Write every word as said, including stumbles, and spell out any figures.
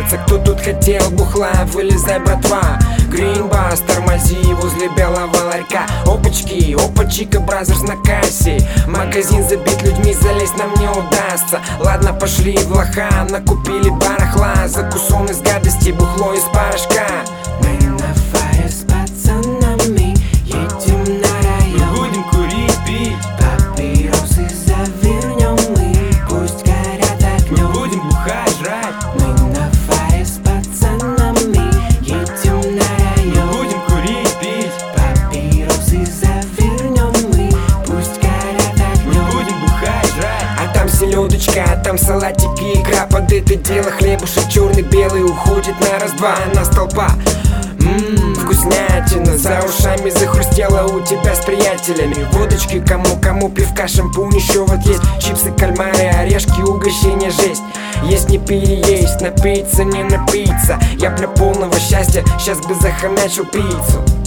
вертится. Кто тут хотел бухла, вылезай, братва. Гринбас, тормози возле белого ларька. Опачки, опа, чика, бразерс на кассе. Магазин забит людьми, залезть нам не удастся. Ладно, пошли в лоха, накупили барахла. Закусон из гадости, бухло из порошка. Мы на фаре с пацанами едем на район. Мы будем курить, пить, папиросы завернем мы, пусть горят огнем. мы будем бухать, жрать. Мы на фаре с пацанами едем на район. Мы будем курить, пить, папиросы завернем мы, пусть горят огнем. мы будем бухать, жрать. А там селедочка, а там салатики, икра. Под это дело хлебушек черный-белый уходит на раз-два. На столпа. Ммм, вкуснятина, за ушами захрустела у тебя с приятелями. Водочки кому-кому, пивка, шампунь, еще вот есть чипсы, кальмары, орешки, угощения, жесть. Есть не переесть, напиться, не напиться. Я для полного счастья сейчас бы захомячил пиццу.